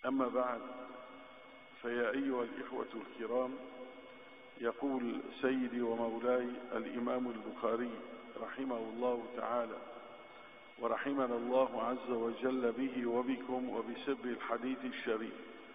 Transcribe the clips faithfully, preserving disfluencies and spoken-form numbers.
أما بعد، فيا أيها الإخوة الكرام، يقول سيدي ومولاي الإمام البخاري رحمه الله تعالى ورحمنا الله عز وجل به وبكم وبسر الحديث الشريف،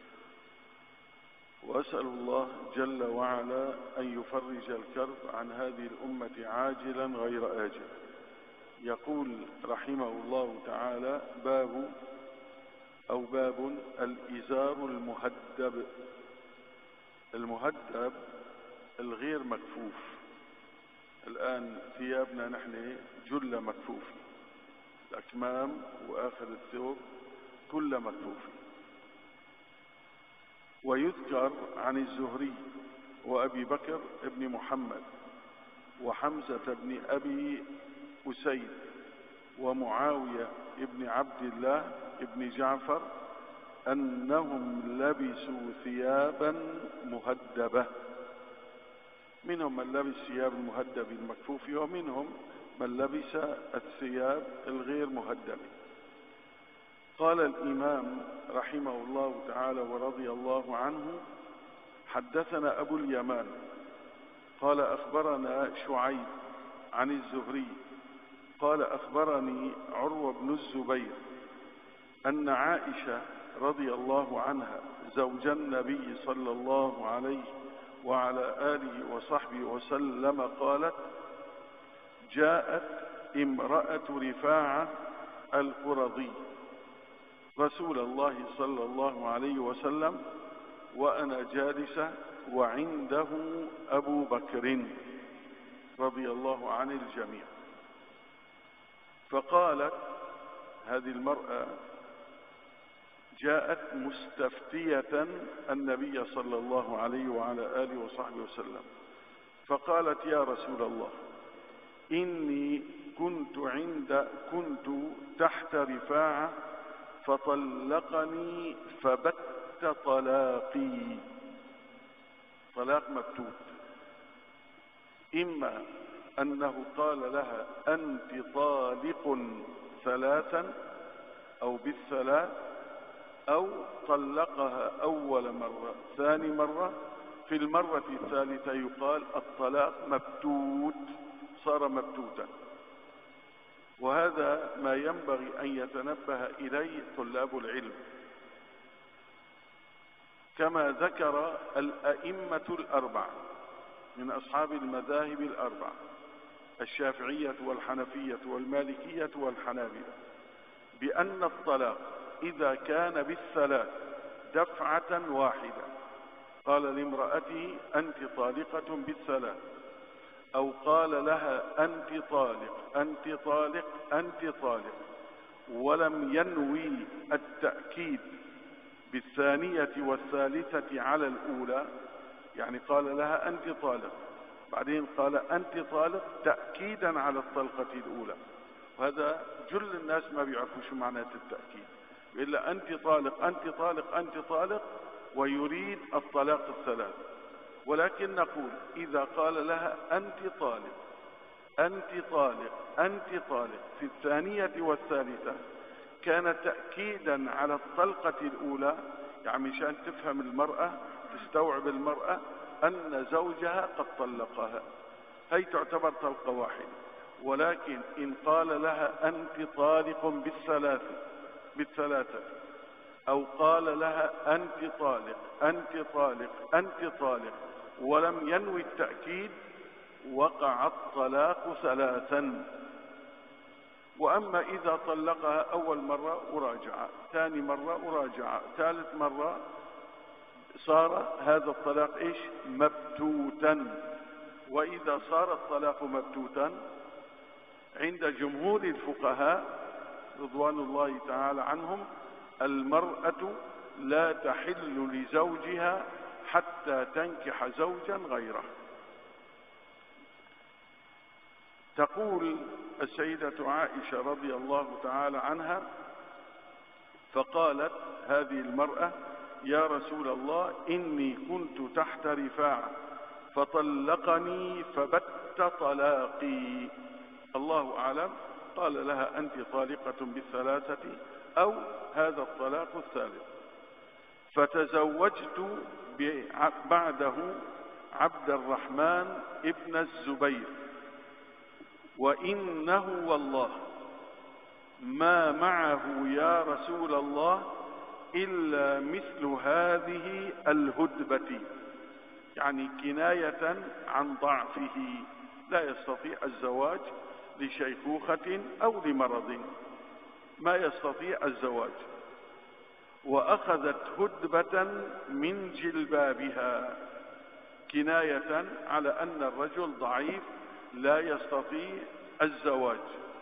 وأسأل الله جل وعلا أن يفرج الكرب عن هذه الأمة عاجلا غير آجل. يقول رحمه الله تعالى: باب أو باب الإزار المهدب. المهدب الغير مكفوف. الآن ثيابنا نحن جل مكفوف، الأكمام وآخر الثوب كل مكفوف. ويذكر عن الزهري وأبي بكر بن محمد وحمزة بن أبي أسيد ومعاوية بن عبد الله بن جعفر أنهم لبسوا ثيابا مهدبة. منهم من لبس ثياب المهدب المكفوف، ومنهم من لبس الثياب الغير مهدبة. قال الإمام رحمه الله تعالى ورضي الله عنه: حدثنا أبو اليمان قال أخبرنا شعيب عن الزهري قال أخبرني عروة بن الزبير أن عائشة رضي الله عنها زوج النبي صلى الله عليه وعلى آله وصحبه وسلم قالت: جاءت امرأة رفاعة القرظي رسول الله صلى الله عليه وسلم وأنا جالسة وعنده أبو بكر رضي الله عن الجميع. فقالت هذه المرأة، جاءت مستفتية النبي صلى الله عليه وعلى آله وصحبه وسلم، فقالت: يا رسول الله، إني كنت عند كنت تحت رفاعة فطلقني فبت طلاقي. طلاق مبتوت، إما أنه قال لها: أنت طالق ثلاثا أو بالثلاث، أو طلقها أول مرة ثاني مرة، في المرة الثالثة يقال الطلاق مبتوت، صار مبتوتا. وهذا ما ينبغي أن يتنبه إليه طلاب العلم، كما ذكر الأئمة الأربعة من أصحاب المذاهب الأربعة: الشافعية والحنفية والمالكية والحنابلة، بأن الطلاق إذا كان بالثلاث دفعة واحدة، قال لامرأته: أنت طالقة بالثلاث، أو قال لها: أنت طالق أنت طالق أنت طالق، ولم ينوي التأكيد بالثانية والثالثة على الأولى، يعني قال لها: أنت طالق، بعدين قال: أنت طالق، تأكيدا على الطلقة الأولى. وهذا جل الناس ما بيعرفوا شو معنى التأكيد، إلا أنت طالق أنت طالق أنت طالق، ويريد الطلاق الثلاث. ولكن نقول: إذا قال لها: أنت طالق أنت طالق أنت طالق في الثانية والثالثة، كان تأكيدا على الطلقة الأولى، يعني مشان تفهم المرأة، تستوعب المرأة أن زوجها قد طلقها، هي تعتبر طلقة واحدة. ولكن إن قال لها: أنت طالق بالثلاثة بالثلاثة أو قال لها: أنت طالق أنت طالق أنت طالق، ولم ينوي التأكيد، وقع الطلاق ثلاثا. وأما إذا طلقها أول مرة أراجع، ثاني مرة أراجع، ثالث مرة، صار هذا الطلاق إيش؟ مبتوتا. وإذا صار الطلاق مبتوتا عند جمهور الفقهاء رضوان الله تعالى عنهم، المرأة لا تحل لزوجها حتى تنكح زوجا غيره. تقول السيدة عائشة رضي الله تعالى عنها: فقالت هذه المرأة: يا رسول الله، إني كنت تحت رفاعة فطلقني فبت طلاقي. الله أعلم، قال لها: أنت طالقة بالثلاثة أو هذا الطلاق الثالث. فتزوجت بعده عبد الرحمن ابن الزبير، وإنه والله ما معه يا رسول الله إلا مثل هذه الهدبة، يعني كناية عن ضعفه، لا يستطيع الزواج لشيخوخة أو لمرض، ما يستطيع الزواج. وأخذت هدبة من جلبابها، كناية على أن الرجل ضعيف لا يستطيع الزواج.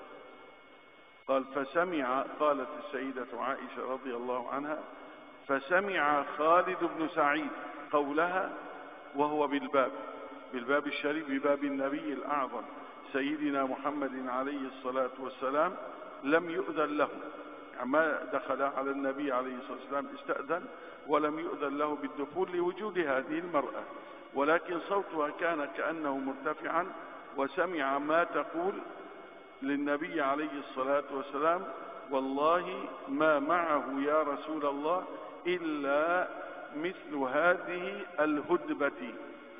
قال فسمع، قالت السيدة عائشة رضي الله عنها: فسمع خالد بن سعيد قولها وهو بالباب، بالباب الشريف، بباب النبي الأعظم سيدنا محمد عليه الصلاة والسلام، لم يؤذن له، يعني ما دخل على النبي عليه الصلاة والسلام استأذن، ولم يؤذن له بالدخول لوجود هذه المرأة، ولكن صوتها كان كأنه مرتفعا، وسمع ما تقول للنبي عليه الصلاة والسلام: والله ما معه يا رسول الله إلا مثل هذه الهدبة.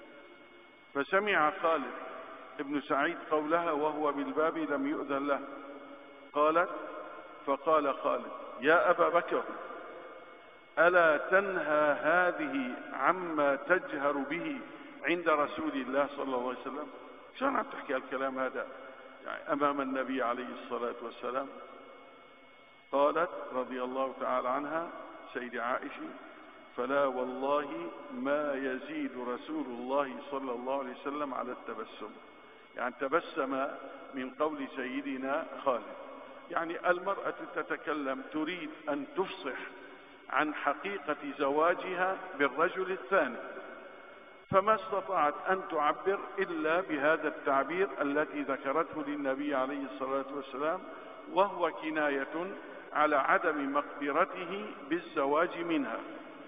فسمع خالد ابن سعيد قولها وهو بالباب لم يؤذن له. قالت فقال خالد: يا أبا بكر، ألا تنهى هذه عما تجهر به عند رسول الله صلى الله عليه وسلم؟ شلون عم تحكي الكلام هذا يعني أمام النبي عليه الصلاة والسلام؟ قالت رضي الله تعالى عنها سيدة عائشة: فلا والله ما يزيد رسول الله صلى الله عليه وسلم على التبسم، يعني تبسم من قول سيدنا خالد. يعني المرأة تتكلم تريد أن تفصح عن حقيقة زواجها بالرجل الثاني، فما استطاعت أن تعبر إلا بهذا التعبير التي ذكرته للنبي عليه الصلاة والسلام، وهو كناية على عدم مقدرته بالزواج منها.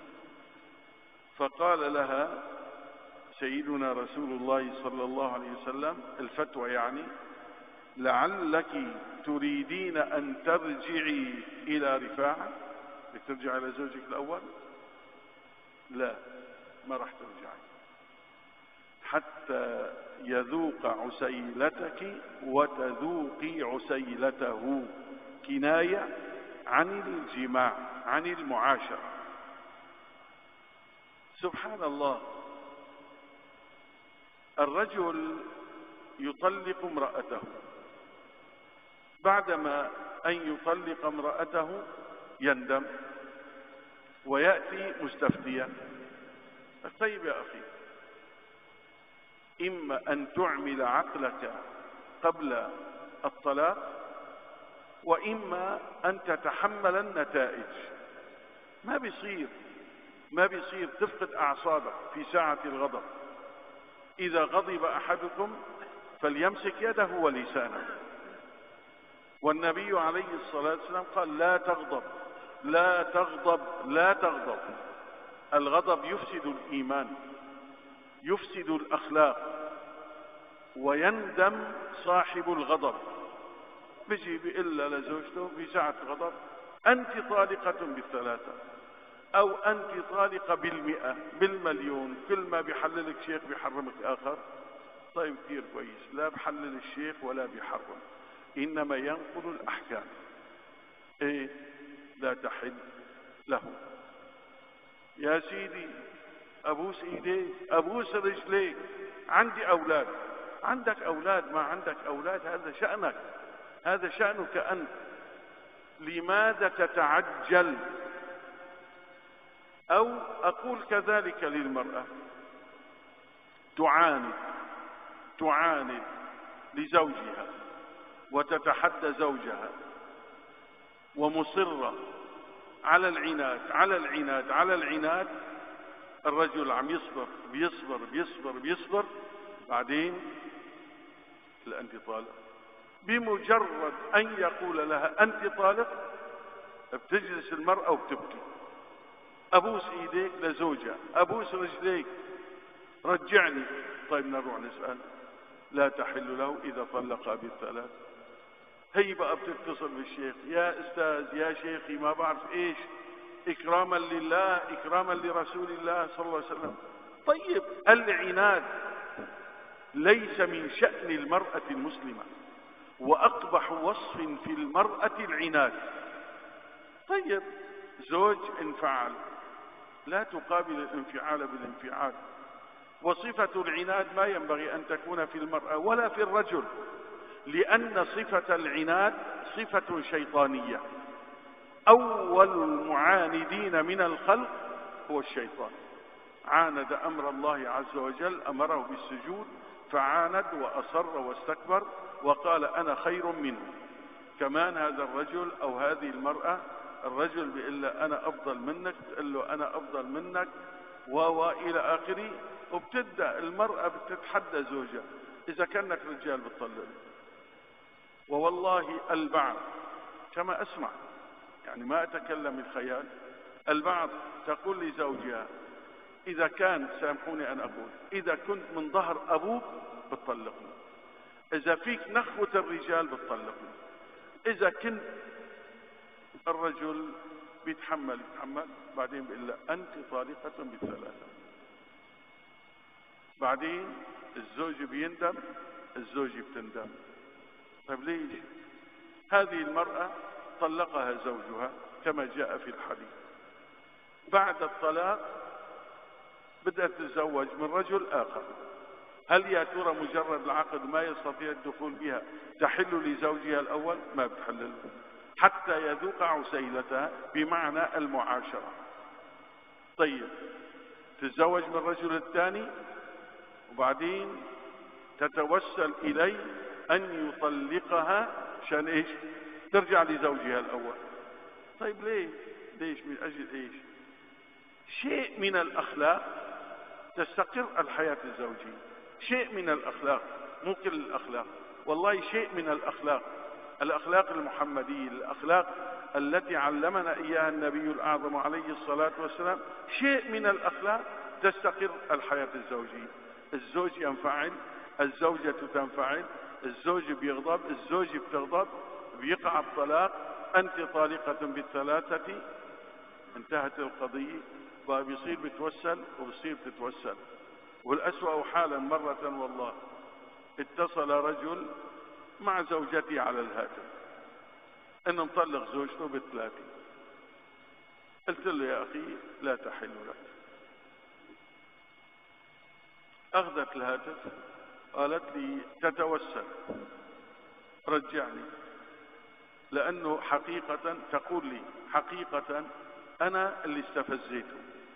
فقال لها سيدنا رسول الله صلى الله عليه وسلم الفتوى، يعني: لعلك تريدين أن ترجعي إلى رفاعة، بدك ترجعي إلى زوجك الأول؟ لا، ما راح ترجعي حتى يذوق عسيلتك وتذوقي عسيلته، كناية عن الجماع، عن المعاشرة. سبحان الله، الرجل يطلق امرأته، بعدما أن يطلق امرأته يندم ويأتي مستفتيا. طيب يا أخي، إما أن تعمل عقلك قبل الطلاق، وإما أن تتحمل النتائج. ما بيصير ما بيصير تفقد أعصابك في ساعة الغضب. إذا غضب أحدكم فليمسك يده ولسانه، والنبي عليه الصلاة والسلام قال: لا تغضب لا تغضب لا تغضب. الغضب يفسد الإيمان، يفسد الأخلاق، ويندم صاحب الغضب. بيجي بيقول لزوجته في ساعة الغضب: أنت طالقة بالثلاثة، أو أنت طالقة بالمئة، بالمليون، كل ما بيحللك شيخ بيحرمك آخر. طيب كثير كويس، لا بحلل الشيخ ولا بيحرم، إنما ينقل الأحكام. إيه؟ لا تحل له. يا سيدي أبوس إيديك، أبوس رجليك، عندي أولاد. عندك أولاد، ما عندك أولاد، هذا شأنك، هذا شأنك أنت. لماذا تتعجل؟ أو أقول كذلك للمرأة: تعاند تعاند لزوجها وتتحدى زوجها ومصرة على العناد على العناد على العناد. الرجل عم يصبر بيصبر بيصبر بيصبر، بعدين لا أنت طالق. بمجرد أن يقول لها أنت طالق بتجلس المرأة وبتبكي: أبوس إيديك لزوجها، أبوس رجليك، رجعني. طيب نروح نسأل: لا تحل له إذا طلق بالثلاث. هي بقى بتتصل بالشيخ: يا أستاذ، يا شيخي، ما بعرف إيش، إكراما لله، إكراما لرسول الله صلى الله عليه وسلم. طيب العناد ليس من شأن المرأة المسلمة، وأقبح وصف في المرأة العناد. طيب زوج انفعل، لا تقابل الانفعال بالانفعال. وصفة العناد ما ينبغي أن تكون في المرأة ولا في الرجل، لأن صفة العناد صفة شيطانية. أول المعاندين من الخلق هو الشيطان. عاند أمر الله عز وجل، أمره بالسجود فعاند وأصر واستكبر وقال أنا خير منه. كمان هذا الرجل أو هذه المرأة، الرجل بيقول له أنا أفضل منك، تقول له أنا أفضل منك، وإلى آخره. وبتبدأ المرأة بتتحدى زوجها، إذا كانك رجال بتطلق. ووالله البعض كما أسمع، يعني ما أتكلم الخيال، البعض تقول لزوجها إذا كان، سامحوني أن أقول، إذا كنت من ظهر أبوك بتطلقني، إذا فيك نخوة الرجال بتطلقني، إذا كنت. الرجل بيتحمل يتحمل، بعدين بيقول له أنت طالقة بالثلاثة. بعدين الزوج بيندم، الزوج بتندم. طيب ليش؟ هذه المرأة طلقها زوجها كما جاء في الحديث، بعد الطلاق بدأت تتزوج من رجل آخر. هل يا ترى مجرد العقد ما يستطيع الدخول بها تحل لزوجها الأول؟ ما بتحلل، حتى يذوق عسيلتها، بمعنى المعاشرة. طيب تتزوج من الرجل الثاني، وبعدين تتوسل إليه أن يطلقها عشان إيش؟ ترجع لزوجها الأول. طيب ليه؟ ليش؟ من أجل إيش؟ شيء من الأخلاق تستقر الحياة الزوجية، شيء من الأخلاق، مو كل الأخلاق، والله شيء من الأخلاق، الأخلاق المحمدية، الأخلاق التي علمنا إياها النبي الأعظم عليه الصلاة والسلام، شيء من الأخلاق تستقر الحياة الزوجية. الزوج ينفعل، الزوجة تنفعل، الزوج بيغضب، الزوج بتغضب، بيقع الطلاق، أنت طالقة بالثلاثة، انتهت القضية. بيصير بتوسل وبصير بتتوسل. والأسوأ حالا مرة والله اتصل رجل مع زوجته على الهاتف أن مطلق زوجته بثلاثة. قلت له يا أخي لا تحل لك. أخذت الهاتف قالت لي تتوسل رجعني، لأنه حقيقة تقول لي حقيقة أنا اللي استفزيته،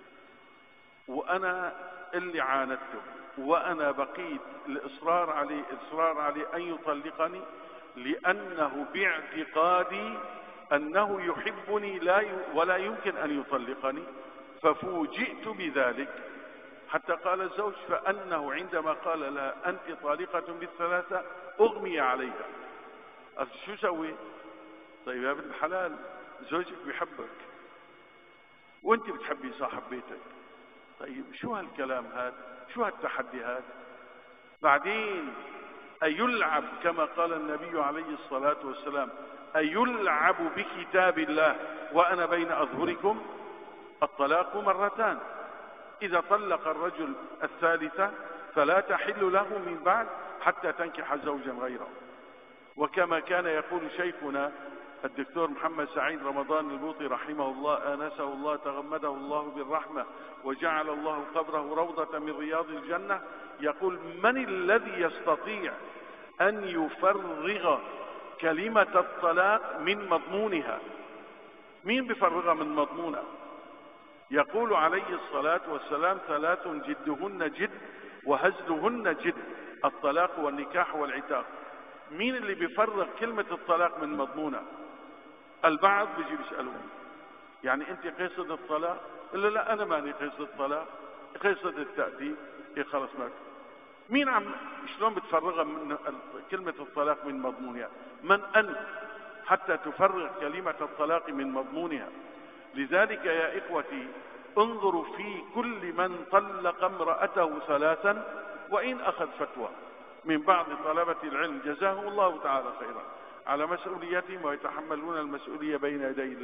وأنا اللي عاندته، وأنا بقيت الإصرار عليه إصرار عليه أن يطلقني، لأنه باعتقادي أنه يحبني لا ي... ولا يمكن أن يطلقني، ففوجئت بذلك. حتى قال الزوج فأنه عندما قال لها أنت طالقة بالثلاثة أغمي عليها. شو سوي؟ طيب يا بنت الحلال، زوجك بيحبك وانت بتحبي صاحب بيتك، طيب شو هالكلام هذا؟ شو هالتحدي هذا؟ بعدين أيلعب كما قال النبي عليه الصلاة والسلام أيلعب بكتاب الله وأنا بين أظهركم؟ الطلاق مرتان، إذا طلق الرجل الثالثة فلا تحل له من بعد حتى تنكح زوجا غيره. وكما كان يقول شيخنا الدكتور محمد سعيد رمضان البوطي رحمه الله آنسه الله تغمده الله بالرحمة وجعل الله قبره روضة من رياض الجنة، يقول من الذي يستطيع أن يفرغ كلمة الطلاق من مضمونها؟ مين بفرغها من مضمونها؟ يقول عليه الصلاة والسلام ثلاث جدهن جد وهزلهن جد، الطلاق والنكاح والعتاق. مين اللي بيفرغ كلمة الطلاق من مضمونها؟ البعض بيجي بيسألون يعني انت قصد الطلاق؟ الا لا انا ماني قصد الطلاق، قصد التأديب. ايه خلص ماك. مين عم شلون بتفرغها من كلمة الطلاق من مضمونها؟ من انت حتى تفرغ كلمة الطلاق من مضمونها؟ لذلك يا اخوتي انظروا في كل من طلق امرأته ثلاثا وان اخذ فتوى من بعض طلبة العلم جزاهم الله تعالى خيرا على مسؤوليتهم ويتحملون المسؤولية بين يدي الله،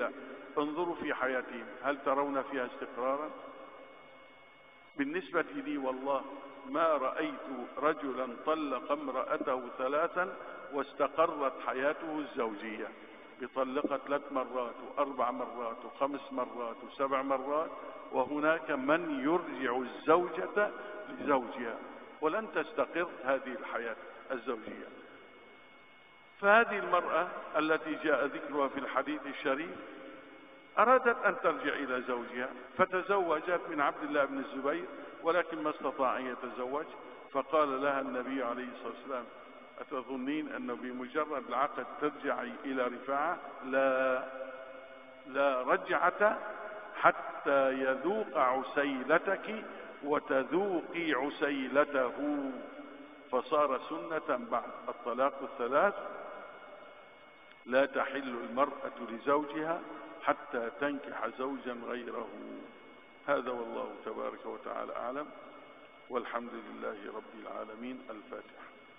انظروا في حياتهم، هل ترون فيها استقرارا؟ بالنسبة لي والله ما رأيت رجلا طلق امرأته ثلاثا واستقرت حياته الزوجية، يطلقها ثلاث مرات وأربع مرات وخمس مرات وسبع مرات، وهناك من يرجع الزوجة لزوجها، ولن تستقر هذه الحياة الزوجية. فهذه المرأة التي جاء ذكرها في الحديث الشريف أرادت أن ترجع إلى زوجها، فتزوجت من عبد الله بن الزبير، ولكن ما استطاع أن يتزوج، فقال لها النبي عليه الصلاة والسلام: أتظنين أنه بمجرد العقد ترجعي إلى رفاعة؟ لا، لا رجعة حتى يذوق عسيلتك وتذوقي عسيلته. فصار سنة بعد الطلاق الثلاث: لا تحل المرأة لزوجها حتى تنكح زوجا غيره. هذا والله تبارك وتعالى أعلم، والحمد لله رب العالمين. الفاتحة.